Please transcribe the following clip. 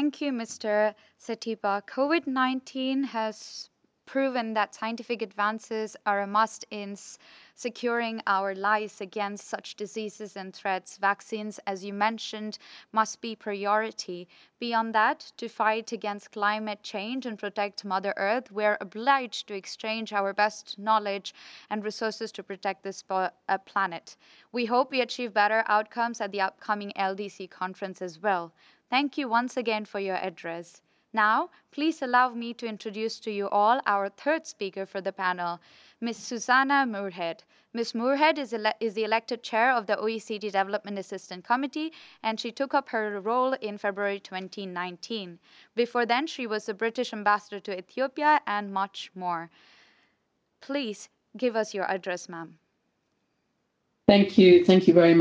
Thank you, Mr. Satipa. COVID 19 has proven that scientific advances are a must in securing our lives against such diseases and threats. Vaccines, as you mentioned, must be priority. Beyond that, to fight against climate change and protect Mother Earth, we're obliged to exchange our best knowledge and resources to protect this planet. We hope we achieve better outcomes at the upcoming LDC conference as well. Thank you once again for your address. Now, please allow me to introduce to you all our third speaker for the panel, Ms. Susanna Moorhead. Ms. Moorhead is the elected chair of the OECD Development Assistance Committee, and she took up her role in February 2019. Before then, she was the British ambassador to Ethiopia and much more. Please give us your address, ma'am. Thank you. Thank you very much.